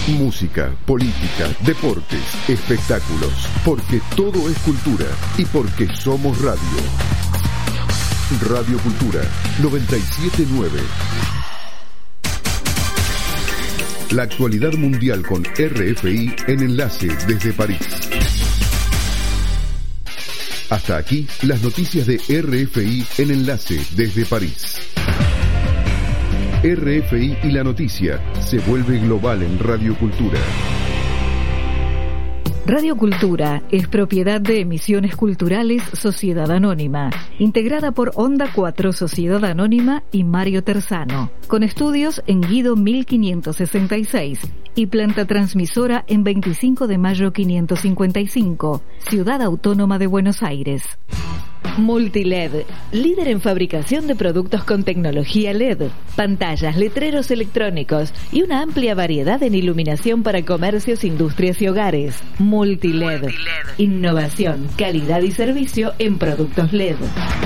Música, política, deportes, espectáculos. Porque todo es cultura y porque somos radio. Radio Cultura 97.9. La actualidad mundial con RFI en enlace desde París. Hasta aquí las noticias de RFI en enlace desde París. RFI y la noticia se vuelve global en Radio Cultura. Radio Cultura es propiedad de Emisiones Culturales Sociedad Anónima, integrada por Onda 4 Sociedad Anónima y Mario Terzano, con estudios en Guido 1566 y planta transmisora en 25 de mayo 555, Ciudad Autónoma de Buenos Aires. Multiled, líder en fabricación de productos con tecnología LED, pantallas, letreros electrónicos y una amplia variedad en iluminación para comercios, industrias y hogares. Multiled, innovación, calidad y servicio en productos LED.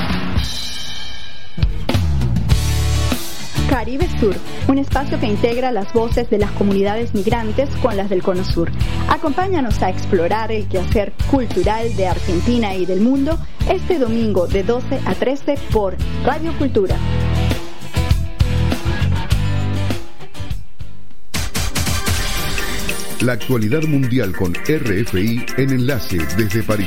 Caribe Sur, un espacio que integra las voces de las comunidades migrantes con las del Cono Sur. Acompáñanos a explorar el quehacer cultural de Argentina y del mundo este domingo de 12 a 13 por Radio Cultura. La actualidad mundial con RFI en enlace desde París.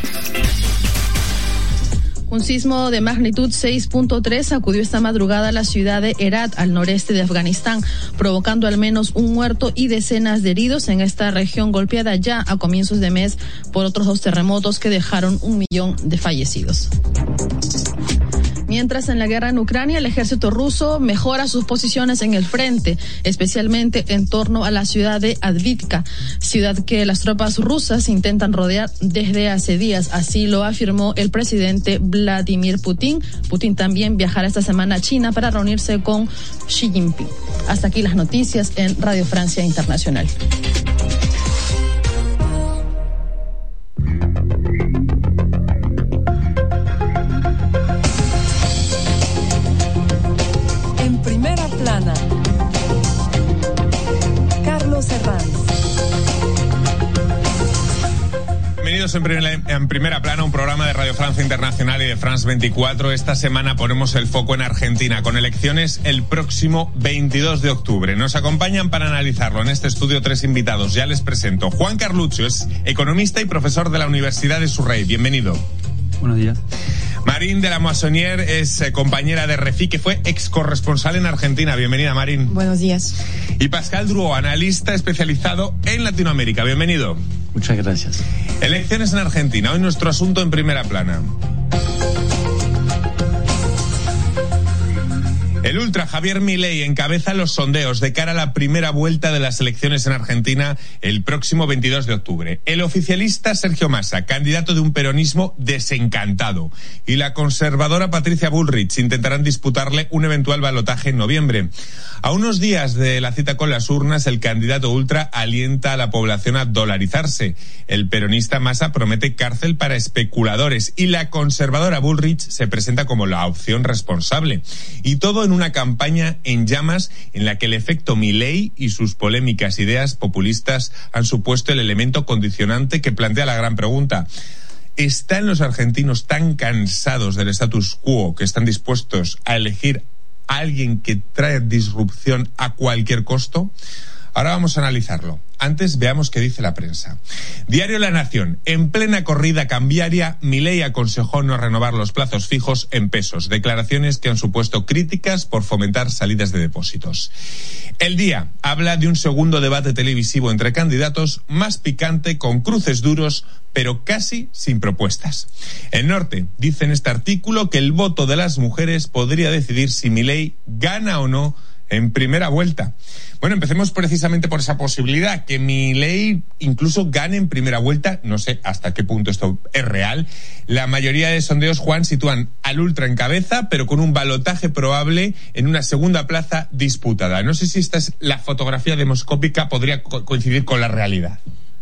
Un sismo de magnitud 6.3 sacudió esta madrugada la ciudad de Herat, al noreste de Afganistán, provocando al menos un muerto y decenas de heridos en esta región golpeada ya a comienzos de mes por otros 2 terremotos que dejaron 1 millón de fallecidos. Mientras en la guerra en Ucrania, el ejército ruso mejora sus posiciones en el frente, especialmente en torno a la ciudad de Avdiivka, ciudad que las tropas rusas intentan rodear desde hace días. Así lo afirmó el presidente Vladimir Putin. Putin también viajará esta semana a China para reunirse con Xi Jinping. Hasta aquí las noticias en Radio Francia Internacional. En Primera Plana, un programa de Radio Francia Internacional y de France 24. Esta semana ponemos el foco en Argentina, con elecciones el próximo 22 de octubre. Nos acompañan para analizarlo en este estudio 3 invitados. Ya les presento. Juan Carluccio es economista y profesor de la Universidad de Surrey. Bienvenido. Buenos días. Marine de la Moissonnière es compañera de RFI, que fue ex corresponsal en Argentina. Bienvenida, Marine. Buenos días. Y Pascal Drouot, analista especializado en Latinoamérica. Bienvenido. Muchas gracias. Elecciones en Argentina. Hoy nuestro asunto en Primera Plana. El ultra Javier Milei encabeza los sondeos de cara a la primera vuelta de las elecciones en Argentina el próximo 22 de octubre. El oficialista Sergio Massa, candidato de un peronismo desencantado, y la conservadora Patricia Bullrich intentarán disputarle un eventual balotaje en noviembre. A unos días de la cita con las urnas, el candidato ultra alienta a la población a dolarizarse. El peronista Massa promete cárcel para especuladores y la conservadora Bullrich se presenta como la opción responsable. Y todo en una campaña en llamas en la que el efecto Milei y sus polémicas ideas populistas han supuesto el elemento condicionante que plantea la gran pregunta. ¿Están los argentinos tan cansados del status quo que están dispuestos a elegir a alguien que trae disrupción a cualquier costo? Ahora vamos a analizarlo. Antes veamos qué dice la prensa. Diario La Nación. En plena corrida cambiaria, Milei aconsejó no renovar los plazos fijos en pesos. Declaraciones que han supuesto críticas por fomentar salidas de depósitos. El Día habla de un segundo debate televisivo entre candidatos más picante, con cruces duros, pero casi sin propuestas. El Norte dice en este artículo que el voto de las mujeres podría decidir si Milei gana o no en primera vuelta. Bueno, empecemos precisamente por esa posibilidad, que Milei incluso gane en primera vuelta. No sé hasta qué punto esto es real. La mayoría de sondeos, Juan, sitúan al ultra en cabeza, pero con un balotaje probable en una segunda plaza disputada. No sé si esta es la fotografía demoscópica, podría coincidir con la realidad.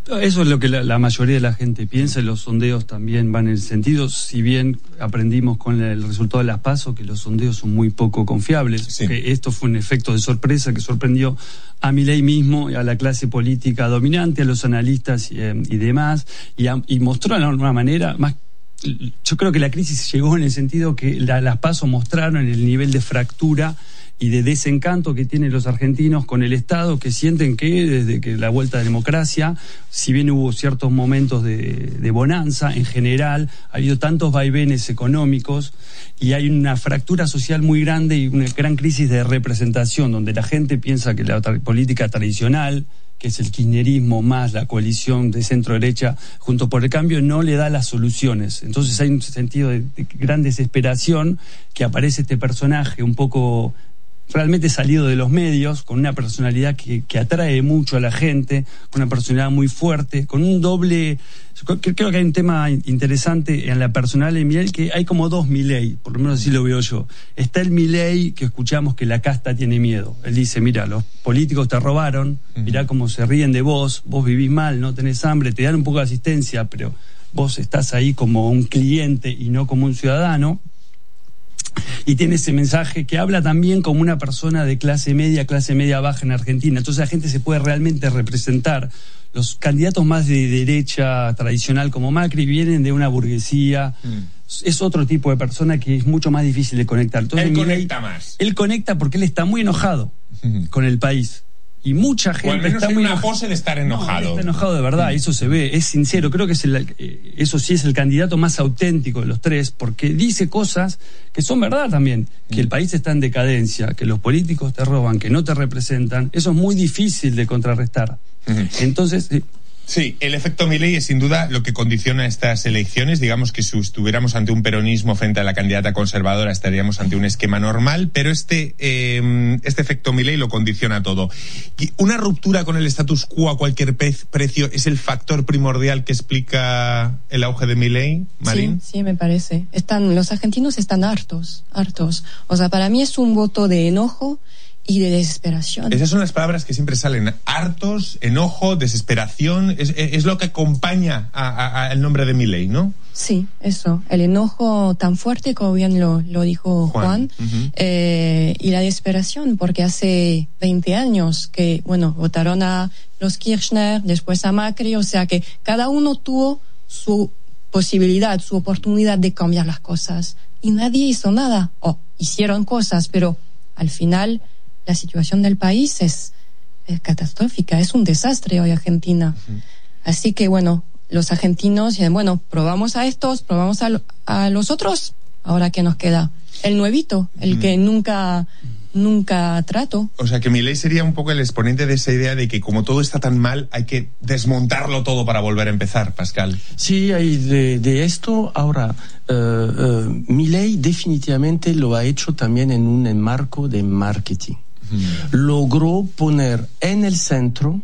Eso es lo que la mayoría de la gente piensa, y los sondeos también van en el sentido, si bien aprendimos con el resultado de las PASO que los sondeos son muy poco confiables, sí. Que esto fue un efecto de sorpresa que sorprendió a Milei mismo, a la clase política dominante, a los analistas y demás, y mostró de alguna manera más. Yo creo que la crisis llegó en el sentido que las PASO mostraron el nivel de fractura y de desencanto que tienen los argentinos con el Estado, que sienten que desde que la vuelta de la democracia, si bien hubo ciertos momentos de bonanza, en general ha habido tantos vaivenes económicos y hay una fractura social muy grande y una gran crisis de representación, donde la gente piensa que la política tradicional, que es el kirchnerismo más la coalición de centro-derecha junto por el cambio, no le da las soluciones. Entonces hay un sentido de gran desesperación, que aparece este personaje un poco realmente salido de los medios, con una personalidad que atrae mucho a la gente, con una personalidad muy fuerte, con un doble. Creo que hay un tema interesante en la personalidad de Milei, que hay como dos Milei, por lo menos así lo veo yo. Está el Milei que escuchamos que la casta tiene miedo. Él dice, mira, los políticos te robaron, mirá cómo se ríen de vos vivís mal, no tenés hambre, te dan un poco de asistencia, pero vos estás ahí como un cliente y no como un ciudadano. Y tiene ese mensaje que habla también como una persona de clase media baja en Argentina. Entonces la gente se puede realmente representar. Los candidatos más de derecha tradicional como Macri vienen de una burguesía. Es otro tipo de persona que es mucho más difícil de conectar. Entonces, él conecta más. Él conecta porque él está muy enojado con el país. Y mucha gente o al menos está hay muy una pose de estar enojado. No, está enojado de verdad, eso se ve, es sincero. Creo que eso sí es el candidato más auténtico de los tres, porque dice cosas que son verdad también, que el país está en decadencia, que los políticos te roban, que no te representan. Eso es muy difícil de contrarrestar. Entonces... Sí, el efecto Milei es sin duda lo que condiciona estas elecciones. Digamos que si estuviéramos ante un peronismo frente a la candidata conservadora estaríamos ante un esquema normal, pero este efecto Milei lo condiciona todo. Y una ruptura con el status quo a cualquier precio es el factor primordial que explica el auge de Milei, Marín. Sí, me parece. Los argentinos están hartos. O sea, para mí es un voto de enojo y de desesperación. Esas son las palabras que siempre salen: hartos, enojo, desesperación. Es lo que acompaña al nombre de Milei, ¿no? Sí, eso. El enojo tan fuerte, como bien lo dijo Juan. Y la desesperación, porque hace 20 años que, votaron a los Kirchner, después a Macri, o sea que cada uno tuvo su posibilidad, su oportunidad de cambiar las cosas. Y nadie hizo nada. Hicieron cosas, pero al final la situación del país es catastrófica, es un desastre hoy Argentina. Así que los argentinos dicen, probamos a estos, probamos a los otros, ahora ¿qué nos queda? El nuevito, el que nunca trato. O sea que Milei sería un poco el exponente de esa idea de que como todo está tan mal hay que desmontarlo todo para volver a empezar, Pascal. Sí, hay de esto. Ahora, Milei definitivamente lo ha hecho también en un enmarco de marketing. Logró poner en el centro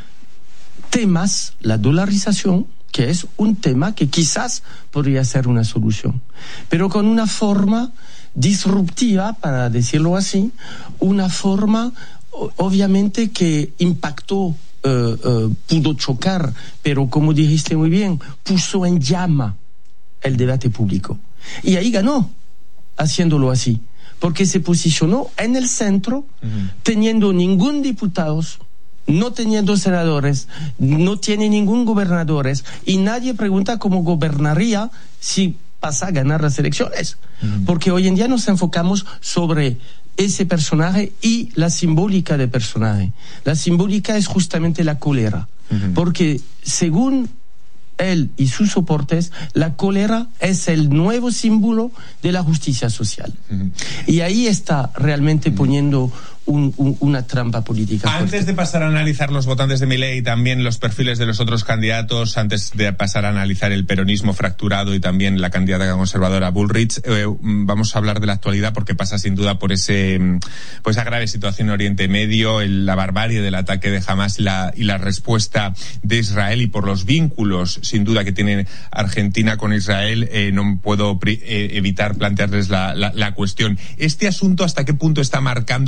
temas, la dolarización, que es un tema que quizás podría ser una solución, pero con una forma disruptiva, para decirlo así, una forma obviamente que impactó, pudo chocar, pero como dijiste muy bien, puso en llama el debate público. Y ahí ganó, haciéndolo así, porque se posicionó en el centro, teniendo ningún diputado, no teniendo senadores, no tiene ningún gobernador, y nadie pregunta cómo gobernaría si pasa a ganar las elecciones. Porque hoy en día nos enfocamos sobre ese personaje y la simbólica del personaje. La simbólica es justamente la cólera, porque según él y sus soportes, la cólera es el nuevo símbolo de la justicia social. Y ahí está realmente poniendo una trampa política. Antes de pasar a analizar los votantes de Milei y también los perfiles de los otros candidatos, antes de pasar a analizar el peronismo fracturado y también la candidata conservadora Bullrich, vamos a hablar de la actualidad, porque pasa sin duda por esa grave situación en Oriente Medio, la barbarie del ataque de Hamas y la respuesta de Israel, y por los vínculos sin duda que tiene Argentina con Israel. No puedo evitar plantearles la cuestión. ¿Este asunto hasta qué punto está marcando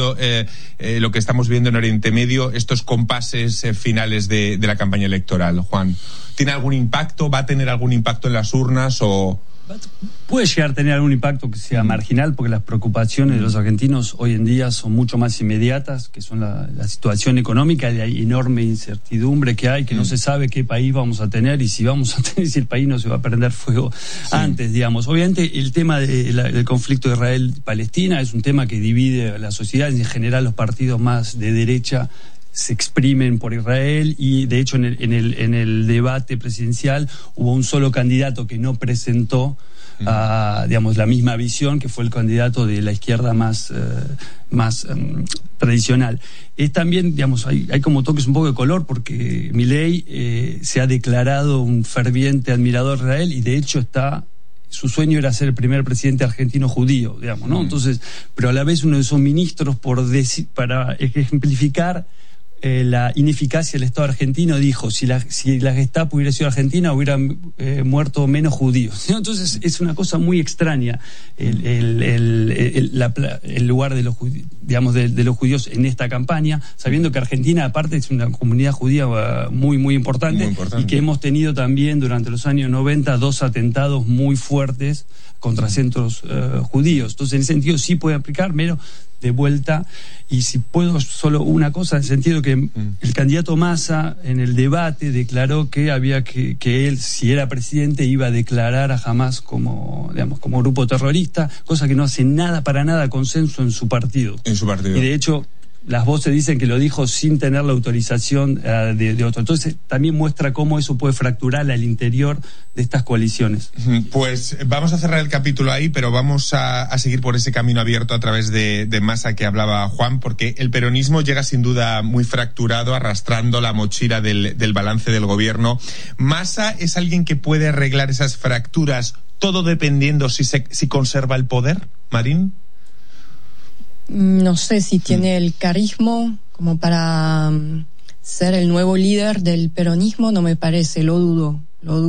lo que estamos viendo en Oriente Medio, estos compases finales de la campaña electoral, Juan? ¿Tiene algún impacto? ¿Va a tener algún impacto en las urnas o...? Puede llegar a tener algún impacto que sea marginal, porque las preocupaciones de los argentinos hoy en día son mucho más inmediatas, que son la situación económica, la enorme incertidumbre que hay, que no se sabe qué país vamos a tener y si vamos a tener, si el país no se va a prender fuego antes, digamos. Obviamente el tema del conflicto de Israel-Palestina es un tema que divide a la sociedad. En general los partidos más de derecha se exprimen por Israel, y de hecho en el debate presidencial hubo un solo candidato que no presentó digamos, la misma visión, que fue el candidato de la izquierda más tradicional. Es también, digamos, hay como toques un poco de color, porque Milei se ha declarado un ferviente admirador de Israel, y de hecho su sueño era ser el primer presidente argentino judío, digamos, ¿no? Entonces, pero a la vez uno de sus ministros, para ejemplificar la ineficacia del Estado argentino, dijo: si la Gestapo hubiera sido argentina, hubieran muerto menos judíos. Entonces es una cosa muy extraña el lugar de los judíos, digamos, de los judíos en esta campaña, sabiendo que Argentina aparte es una comunidad judía muy muy importante, y que hemos tenido también durante los años 90 2 atentados muy fuertes contra centros judíos. Entonces en ese sentido sí puede aplicar, pero de vuelta. Y si puedo, solo una cosa, en el sentido que el candidato Massa en el debate declaró que había que él, si era presidente, iba a declarar a Hamás como grupo terrorista, cosa que no hace para nada consenso en su partido. Y de hecho las voces dicen que lo dijo sin tener la autorización de otro. Entonces también muestra cómo eso puede fracturar al interior de estas coaliciones. Pues vamos a cerrar el capítulo ahí, pero vamos a seguir por ese camino abierto a través de Massa que hablaba Juan, porque el peronismo llega sin duda muy fracturado, arrastrando la mochila del balance del gobierno. ¿Massa es alguien que puede arreglar esas fracturas, todo dependiendo si conserva el poder, Marín? No sé si tiene el carisma como para ser el nuevo líder del peronismo, no me parece, lo dudo.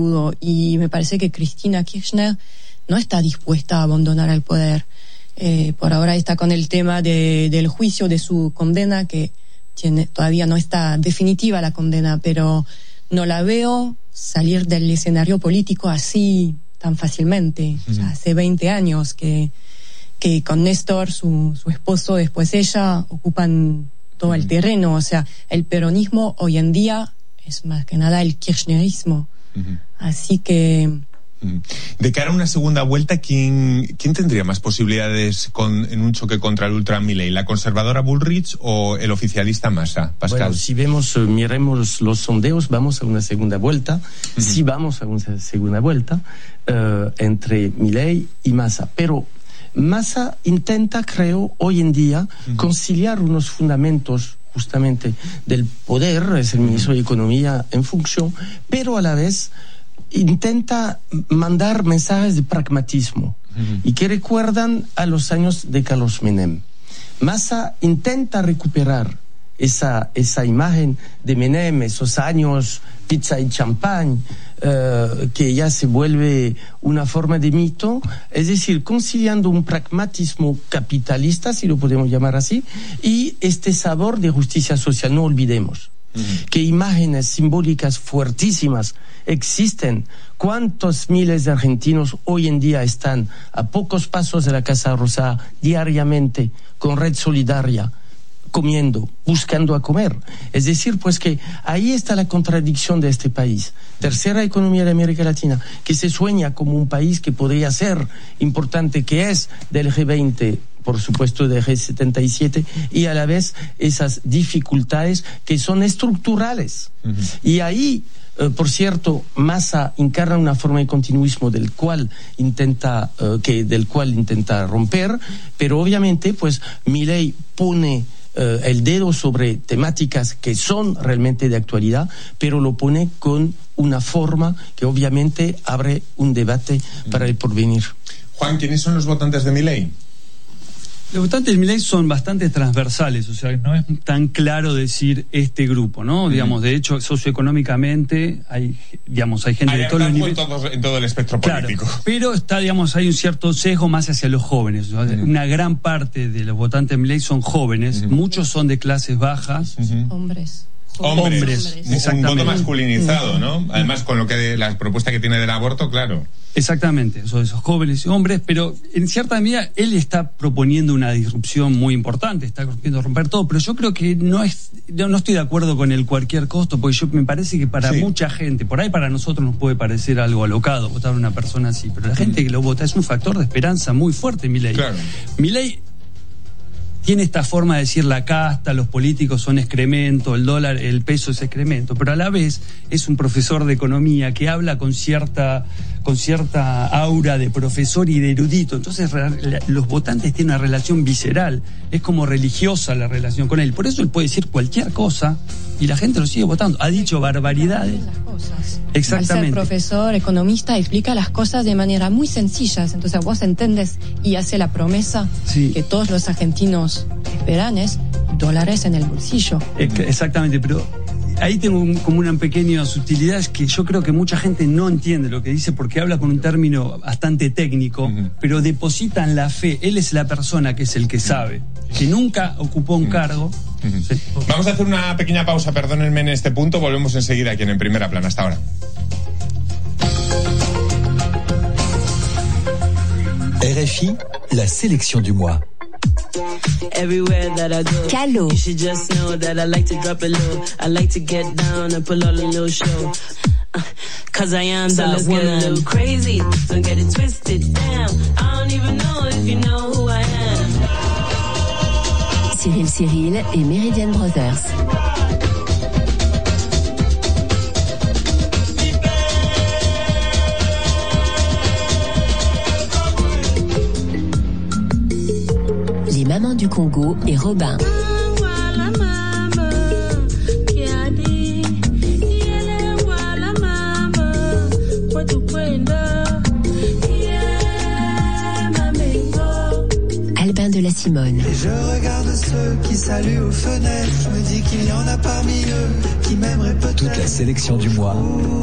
Y me parece que Cristina Kirchner no está dispuesta a abandonar el poder. Por ahora está con el tema del juicio de su condena, que todavía no está definitiva la condena, pero no la veo salir del escenario político así tan fácilmente. O sea, hace 20 años que con Néstor, su esposo, después ella, ocupan todo el terreno. O sea, el peronismo hoy en día es más que nada el kirchnerismo. Así que... De cara a una segunda vuelta, ¿quién tendría más posibilidades en un choque contra el ultra Milei? ¿La conservadora Bullrich o el oficialista Massa, Pascal? Bueno, si miremos los sondeos, vamos a una segunda vuelta. Sí, vamos a una segunda vuelta entre Milei y Massa. Pero Massa intenta, creo, hoy en día conciliar unos fundamentos justamente del poder, es el ministro de Economía en función, pero a la vez intenta mandar mensajes de pragmatismo y que recuerdan a los años de Carlos Menem. Massa intenta recuperar esa imagen de Menem, esos años pizza y champán, que ya se vuelve una forma de mito, es decir, conciliando un pragmatismo capitalista, si lo podemos llamar así, y este sabor de justicia social. No olvidemos que imágenes simbólicas fuertísimas existen. ¿Cuántos miles de argentinos hoy en día están a pocos pasos de la Casa Rosada diariamente con Red Solidaria, comiendo, buscando a comer? Es decir, pues que ahí está la contradicción de este país. Tercera economía de América Latina, que se sueña como un país que podría ser importante, que es del G20, por supuesto del G77, y a la vez esas dificultades que son estructurales. Y ahí, por cierto, Massa encarna una forma de continuismo del cual intenta romper, pero obviamente pues Milei pone el dedo sobre temáticas que son realmente de actualidad, pero lo pone con una forma que obviamente abre un debate para el porvenir. Juan, ¿quiénes son los votantes de Milei? Los votantes de Milei son bastante transversales, o sea, no es tan claro decir este grupo, ¿no? Digamos, de hecho, socioeconómicamente hay gente de todos los niveles. En todo el espectro político. Claro, pero hay un cierto sesgo más hacia los jóvenes. O sea, una gran parte de los votantes de Milei son jóvenes, muchos son de clases bajas. Hombres, un voto masculinizado, ¿no? Además, con la propuesta que tiene del aborto, claro. Exactamente, esos jóvenes y hombres, pero en cierta medida él está proponiendo una disrupción muy importante, está queriendo romper todo, pero yo creo que no estoy de acuerdo con el cualquier costo, porque me parece que para mucha gente, por ahí para nosotros nos puede parecer algo alocado votar a una persona así, pero la gente que lo vota es un factor de esperanza muy fuerte, Milei. Claro. Milei tiene esta forma de decir la casta, los políticos son excremento, el dólar, el peso es excremento, pero a la vez es un profesor de economía que habla con cierta aura de profesor y de erudito. Entonces los votantes tienen una relación visceral, es como religiosa la relación con él. Por eso él puede decir cualquier cosa y la gente lo sigue votando. Ha dicho barbaridades. Las cosas. Exactamente. Al ser profesor, economista, explica las cosas de manera muy sencilla. Entonces vos entendés y hace la promesa que todos los argentinos esperan es dólares en el bolsillo. Exactamente, pero ahí tengo como una pequeña sutilidad, es que yo creo que mucha gente no entiende lo que dice porque habla con un término bastante técnico, pero depositan la fe. Él es la persona que es el que sabe, que nunca ocupó un cargo. Sí. Vamos a hacer una pequeña pausa, perdónenme en este punto, volvemos enseguida aquí en Primera Plana. Hasta ahora. RFI, la sélection du mois. Everywhere that I go, Calo. You should just know that I like to drop it low. I like to get down and pull out a little show. Cause I am so let's get a little crazy. Don't get it twisted, damn. I don't even know if you know who I am. Cyril et Meridian Brothers. Les mamans du Congo et Robin. Albin de la Simone. Et je regarde ceux qui saluent aux fenêtres. Je me dis qu'il y en a parmi eux qui m'aimeraient peut-être. Toute la sélection du mois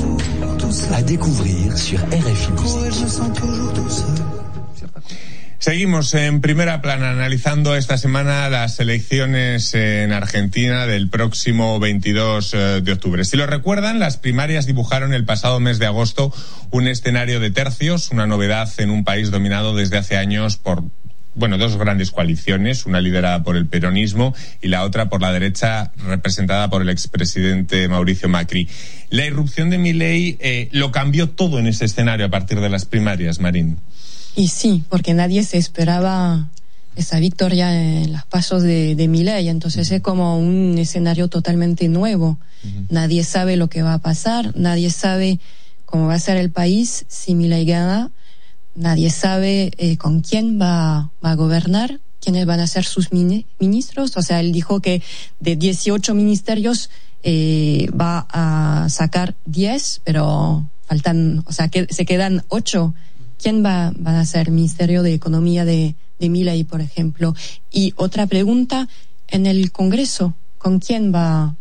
à découvrir sur RFI Musique. Je me sens toujours tout seul. Seguimos en Primera Plana analizando esta semana las elecciones en Argentina del próximo 22 de octubre. Si lo recuerdan, las primarias dibujaron el pasado mes de agosto un escenario de tercios, una novedad en un país dominado desde hace años por dos grandes coaliciones, una liderada por el peronismo y la otra por la derecha representada por el expresidente Mauricio Macri. La irrupción de Milei lo cambió todo en ese escenario a partir de las primarias, Marín. Y sí, porque nadie se esperaba esa victoria en los pasos de Milei, entonces es como un escenario totalmente nuevo. Nadie sabe lo que va a pasar, nadie sabe cómo va a ser el país si Milei gana, nadie sabe con quién va a gobernar, quiénes van a ser sus ministros. O sea, él dijo que de 18 ministerios va a sacar 10, pero faltan, o sea, que se quedan 8. ¿Quién va a ser Ministerio de Economía de Milei, por ejemplo? Y otra pregunta, en el Congreso, ¿con quién va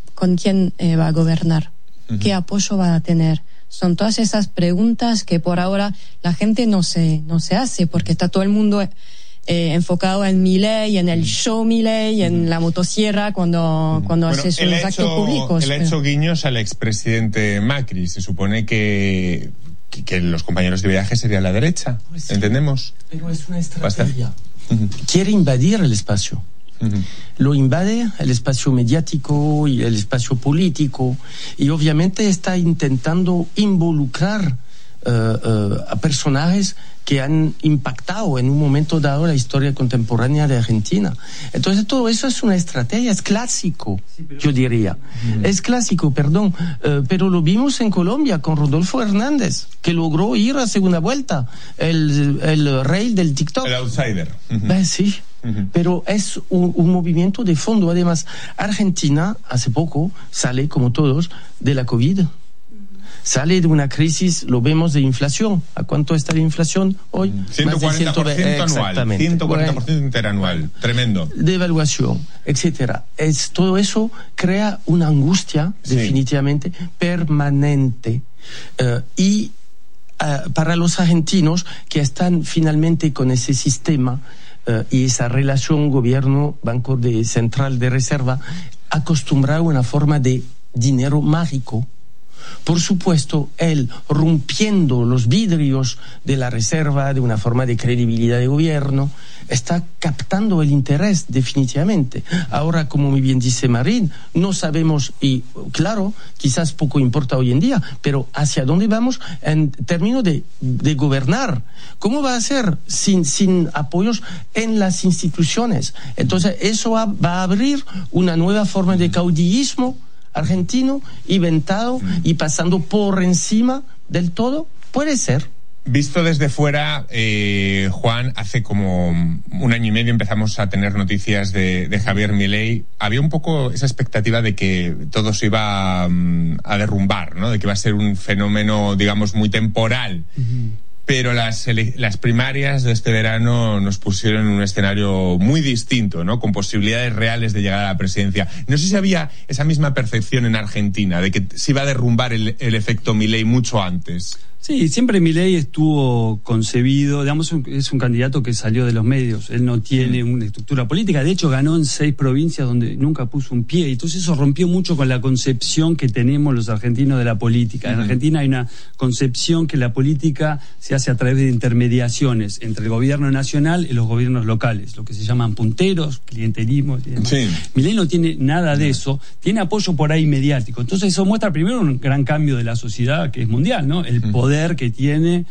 a gobernar? ¿Qué apoyo va a tener? Son todas esas preguntas que por ahora la gente no se hace, porque está todo el mundo enfocado en Milei, en el show Milei, en la motosierra cuando hace sus actos públicos. Él ha hecho guiños al expresidente Macri. Se supone que los compañeros de viaje serían la derecha, pues ¿entendemos? Pero es una estrategia. Quiere invadir el espacio. Lo invade el espacio mediático y el espacio político, y obviamente está intentando involucrar a personajes que han impactado en un momento dado la historia contemporánea de Argentina. Entonces todo eso es una estrategia, es clásico, yo diría. Es clásico, perdón, pero lo vimos en Colombia con Rodolfo Hernández, que logró ir a segunda vuelta, el rey del TikTok. El outsider. Sí. Pero es un movimiento de fondo. Además, Argentina hace poco sale, como todos, de la COVID. Sale de una crisis, lo vemos, de inflación. ¿A cuánto está la inflación hoy? 140% anual, 140% interanual. Tremendo. Devaluación, etcétera. Todo eso crea una angustia, definitivamente, permanente. Y para los argentinos que están finalmente con ese sistema y esa relación gobierno-banco central de reserva, acostumbrado a una forma de dinero mágico. Por supuesto, él rompiendo los vidrios de la reserva, de una forma de credibilidad de gobierno, está captando el interés definitivamente. Ahora, como muy bien dice Marín, no sabemos, y claro, quizás poco importa hoy en día, pero hacia dónde vamos en términos de gobernar. ¿Cómo va a ser sin apoyos en las instituciones? Entonces, eso va a abrir una nueva forma de caudillismo argentino, inventado y pasando por encima del todo. Puede ser. Visto desde fuera, Juan, hace como 1 año y medio empezamos a tener noticias de Javier Milei. Había un poco esa expectativa de que todo se iba a derrumbar, ¿no? De que iba a ser un fenómeno, digamos, muy temporal. Uh-huh. Pero las primarias de este verano nos pusieron en un escenario muy distinto, ¿no? Con posibilidades reales de llegar a la presidencia. No sé si había esa misma percepción en Argentina, de que se iba a derrumbar el efecto Milei mucho antes. Sí, siempre Milei estuvo concebido, digamos, es un candidato que salió de los medios. Él no tiene una estructura política. De hecho, ganó en 6 provincias donde nunca puso un pie. Entonces eso rompió mucho con la concepción que tenemos los argentinos de la política. En Argentina hay una concepción que la política se hace a través de intermediaciones entre el gobierno nacional y los gobiernos locales, lo que se llaman punteros, clientelismo y demás. Sí. Milei no tiene nada de eso, tiene apoyo por ahí mediático. Entonces eso muestra primero un gran cambio de la sociedad que es mundial, ¿no? El poder que tiene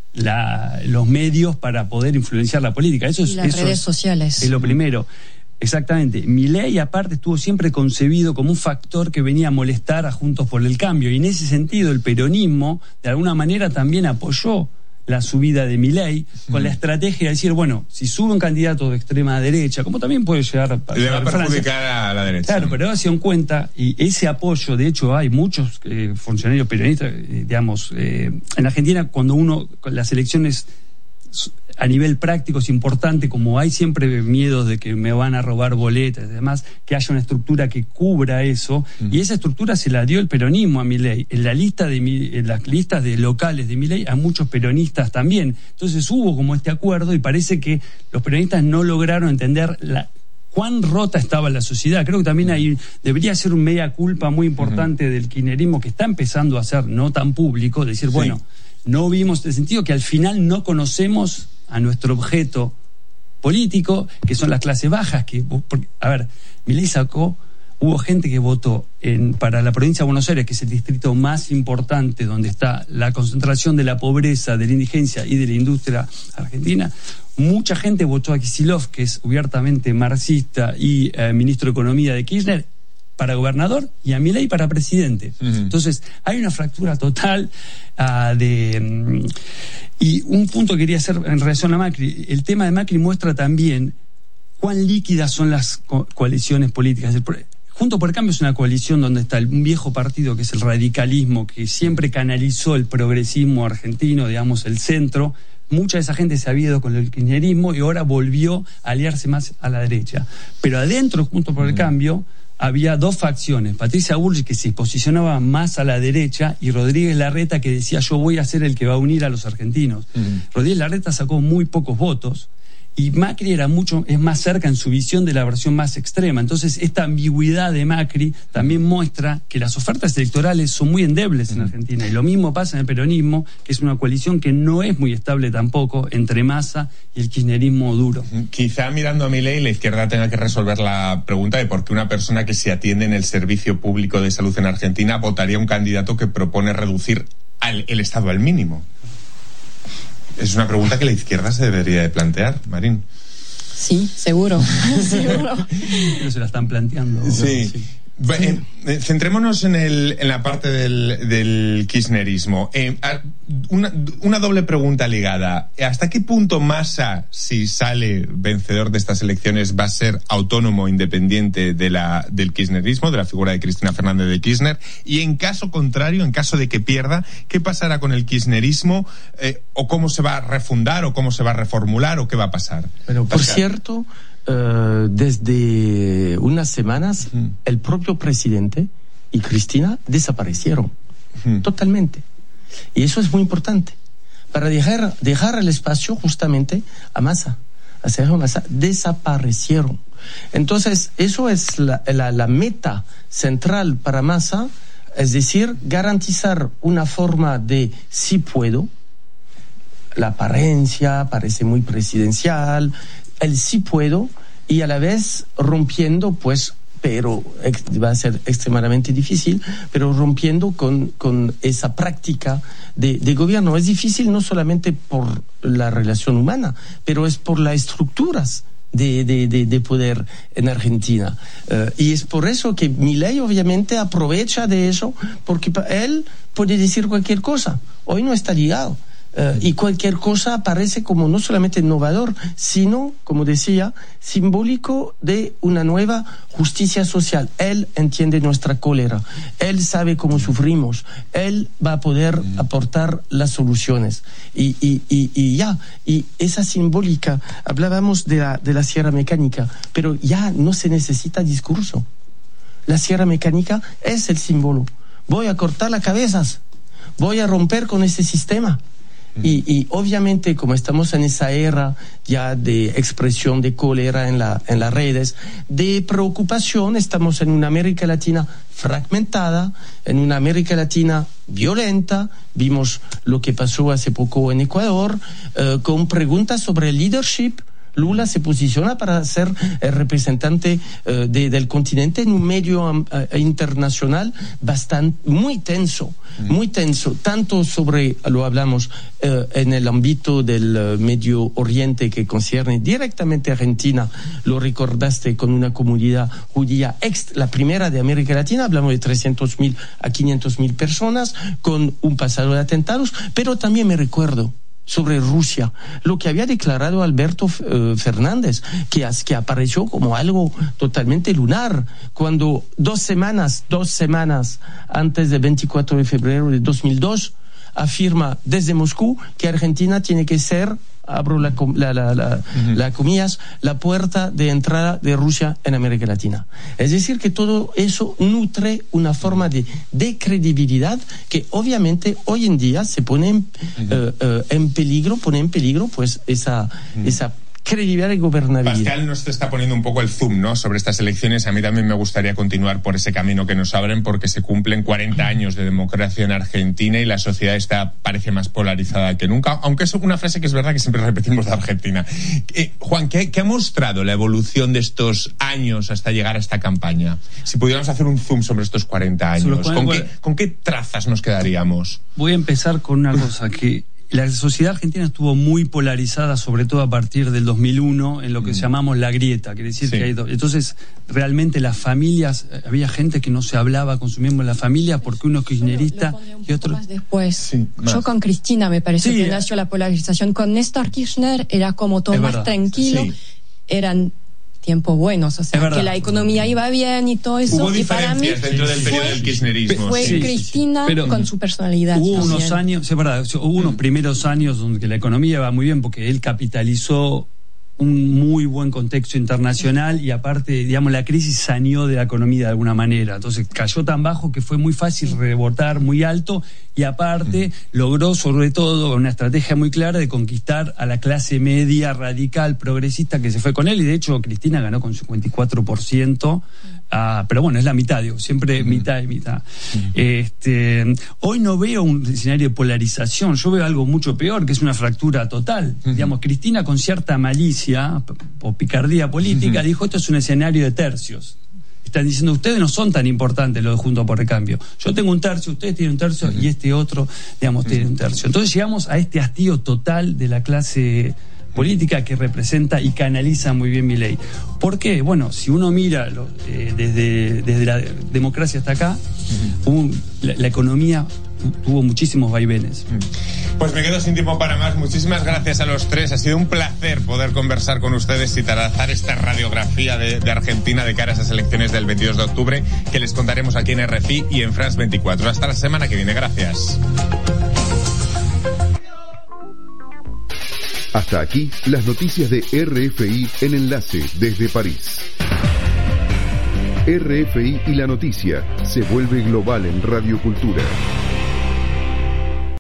los medios para poder influenciar la política. Eso las redes sociales. Es lo primero. Exactamente. Milei, aparte, estuvo siempre concebido como un factor que venía a molestar a Juntos por el Cambio. Y en ese sentido, el peronismo, de alguna manera, también apoyó la subida de Milei con la estrategia de decir, bueno, si sube un candidato de extrema derecha, como también puede llegar a le va a perjudicar a la derecha. Claro, pero ahora se dan cuenta, y ese apoyo, de hecho, hay muchos funcionarios peronistas, digamos, en Argentina, cuando las elecciones a nivel práctico es importante, como hay siempre miedos de que me van a robar boletas y demás, que haya una estructura que cubra eso, y esa estructura se la dio el peronismo a Milei. En las listas de locales de Milei a muchos peronistas también. Entonces hubo como este acuerdo y parece que los peronistas no lograron entender cuán rota estaba la sociedad. Creo que también debería ser un mea culpa muy importante del kirchnerismo, que está empezando a ser no tan público, decir, bueno, no vimos el sentido que al final no conocemos a nuestro objeto político, que son las clases bajas. A ver, Milei hubo gente que votó para la provincia de Buenos Aires, que es el distrito más importante donde está la concentración de la pobreza, de la indigencia y de la industria argentina. Mucha gente votó a Kicillof, que es abiertamente marxista y ministro de Economía de Kirchner, para gobernador, y a Milei para presidente. Entonces, hay una fractura total y un punto que quería hacer en relación a Macri. El tema de Macri muestra también cuán líquidas son las coaliciones políticas. Juntos por el Cambio es una coalición donde está un viejo partido que es el radicalismo, que siempre canalizó el progresismo argentino, digamos, el centro. Mucha de esa gente se había ido con el kirchnerismo y ahora volvió a aliarse más a la derecha. Pero adentro, Juntos por el Cambio, había 2 facciones: Patricia Bullrich, que se posicionaba más a la derecha, y Rodríguez Larreta, que decía, yo voy a ser el que va a unir a los argentinos. Rodríguez Larreta sacó muy pocos votos, y Macri es más cerca en su visión de la versión más extrema. Entonces, esta ambigüedad de Macri también muestra que las ofertas electorales son muy endebles en Argentina. Y lo mismo pasa en el peronismo, que es una coalición que no es muy estable tampoco entre Massa y el kirchnerismo duro. Quizá mirando a Milei, la izquierda tenga que resolver la pregunta de por qué una persona que se atiende en el servicio público de salud en Argentina votaría un candidato que propone reducir el Estado al mínimo. Es una pregunta que la izquierda se debería de plantear, Marín. Sí, seguro. Pero se la están planteando. Sí. Centrémonos en la parte del kirchnerismo. Una doble pregunta ligada. ¿Hasta qué punto Massa, si sale vencedor de estas elecciones, va a ser autónomo, independiente del kirchnerismo, de la figura de Cristina Fernández de Kirchner? Y en caso contrario, en caso de que pierda, ¿qué pasará con el kirchnerismo? ¿O cómo se va a refundar? ¿O cómo se va a reformular? ¿O qué va a pasar? Pero, por cierto, desde unas semanas, el propio presidente y Cristina desaparecieron totalmente. Y eso es muy importante para dejar el espacio justamente a Massa. A Sergio Massa desaparecieron. Entonces, eso es la meta central para Massa, es decir, garantizar una forma de sí puedo. La apariencia parece muy presidencial, el sí puedo, y a la vez rompiendo, pues, pero va a ser extremadamente difícil, pero rompiendo con esa práctica de gobierno. Es difícil no solamente por la relación humana, pero es por las estructuras de poder en Argentina. Y es por eso que Milei obviamente aprovecha de eso, porque él puede decir cualquier cosa. Hoy no está ligado. Y cualquier cosa parece como no solamente innovador, sino, como decía, simbólico de una nueva justicia social. Él entiende nuestra cólera, él sabe cómo sufrimos, él va a poder aportar las soluciones. Y esa simbólica, hablábamos de la sierra mecánica, pero ya no se necesita discurso. La sierra mecánica es el símbolo. Voy a cortar las cabezas, voy a romper con ese sistema. Y obviamente, como estamos en esa era ya de expresión de cólera en las redes, de preocupación, estamos en una América Latina fragmentada, en una América Latina violenta. Vimos lo que pasó hace poco en Ecuador, con preguntas sobre el leadership. Lula se posiciona para ser el representante del continente en un medio internacional muy tenso, tanto lo hablamos en el ámbito del Medio Oriente, que concierne directamente a Argentina. Lo recordaste, con una comunidad judía la primera de América Latina, hablamos de 300.000 a 500.000 personas, con un pasado de atentados, pero también me recuerdo sobre Rusia, lo que había declarado Alberto Fernández, que apareció como algo totalmente lunar, cuando 2 semanas antes del 24 de febrero de 2002, afirma desde Moscú que Argentina tiene que ser, abro la comillas, la puerta de entrada de Rusia en América Latina. Es decir, que todo eso nutre una forma de credibilidad que obviamente hoy en día se pone en peligro pues esa credibilidad y gobernabilidad. Pascal nos te está poniendo un poco el zoom, ¿no?, sobre estas elecciones. A mí también me gustaría continuar por ese camino que nos abren, porque se cumplen 40 años de democracia en Argentina y la sociedad parece más polarizada que nunca, aunque es una frase que es verdad que siempre repetimos de Argentina. Juan, ¿qué ha mostrado la evolución de estos años hasta llegar a esta campaña? Si pudiéramos hacer un zoom sobre estos 40 años, ¿con qué trazas nos quedaríamos? Voy a empezar con una cosa, que la sociedad argentina estuvo muy polarizada, sobre todo a partir del 2001, en lo que llamamos la grieta. Quiere decir que hay entonces, realmente las familias, había gente que no se hablaba con su miembro de la familia porque uno es kirchnerista y otro más después. Yo con Cristina me parece que nació la polarización. Con Néstor Kirchner era como todo más tranquilo. Eran tiempos buenos, o sea, que la economía iba bien y todo eso. Hubo y para mí dentro del periodo del kirchnerismo. Fue Cristina con su personalidad. Hubo unos años, es verdad, hubo unos primeros años donde la economía iba muy bien porque él capitalizó un muy buen contexto internacional y aparte, digamos, la crisis saneó de la economía de alguna manera. Entonces cayó tan bajo que fue muy fácil rebotar muy alto y aparte logró, sobre todo, una estrategia muy clara de conquistar a la clase media radical progresista que se fue con él, y de hecho Cristina ganó con 54%. Pero bueno, es la mitad, digo, siempre mitad y mitad. Hoy no veo un escenario de polarización, yo veo algo mucho peor, que es una fractura total. Digamos, Cristina, con cierta malicia o picardía política, dijo: esto es un escenario de tercios. Están diciendo, ustedes no son tan importantes los de Juntos por el Cambio. Yo tengo un tercio, ustedes tienen un tercio y este otro, digamos, tiene un tercio. Entonces llegamos a este hastío total de la clase política que representa y canaliza muy bien Milei. ¿Por qué? Bueno, si uno mira desde la democracia hasta acá, la economía tuvo muchísimos vaivenes. Pues me quedo sin tiempo para más. Muchísimas gracias a los tres. Ha sido un placer poder conversar con ustedes y trazar esta radiografía de Argentina de cara a esas elecciones del 22 de octubre que les contaremos aquí en RFI y en France 24. Hasta la semana que viene. Gracias. Hasta aquí las noticias de RFI en Enlace desde París. RFI y la noticia se vuelve global en Radio Cultura.